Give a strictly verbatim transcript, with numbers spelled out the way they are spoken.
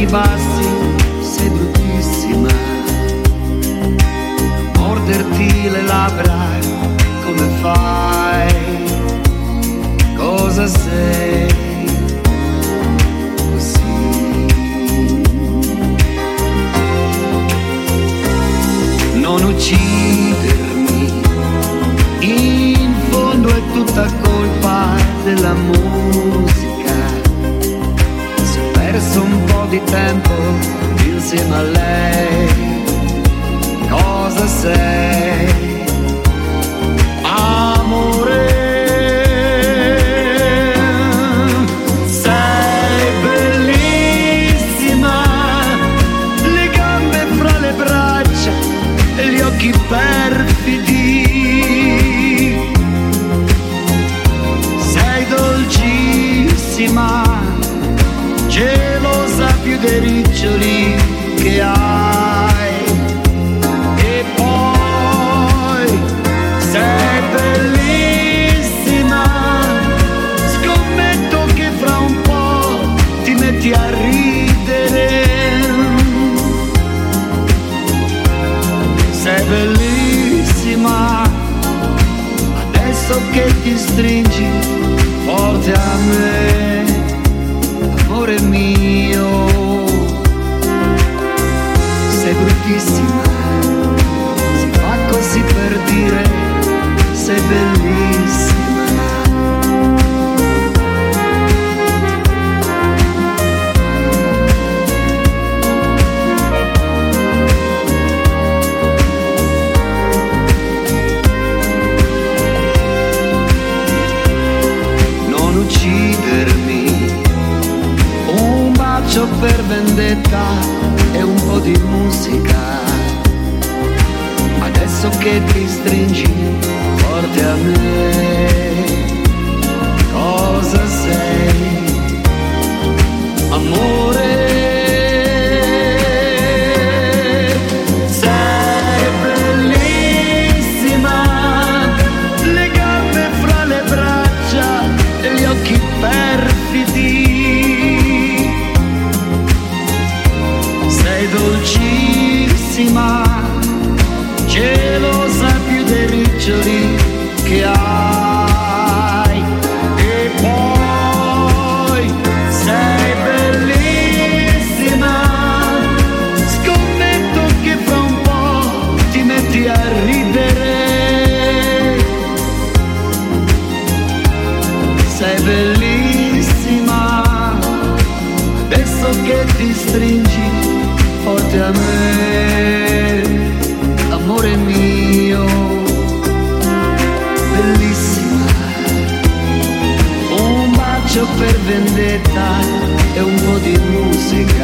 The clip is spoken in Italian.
occhi bassi, sei bruttissima. Morderti le labbra, come fai? Cosa sei? Non uccidermi, in fondo è tutta colpa della musica. Si è perso un po' di tempo insieme a lei. Cosa sei? Amore. Sei bellissima, le gambe fra le braccia e gli occhi perfidi. Sei dolcissima, gelosa più dei riccioli che hai. E poi sei bellissima, scommetto che fra un po' ti metti a ridere. Sei bellissima, adesso che ti stringi forte a me, amore mio. Sei bruttissima, si fa così per dire, sei bellissima. Un bacio per vendetta e un po' di musica. Adesso che ti stringi forte a me, cosa sei? Amore. Sei bellissima, le gambe fra le braccia e gli occhi perfidi. Sei dolcissima, gelosa più dei riccioli che hai. E poi sei bellissima, scommetto che fra un po' ti metti a ridere. Sei bellissima, adesso che ti stringi forte a me, amore mio. Bellissima, un bacio per vendetta e un po' di musica.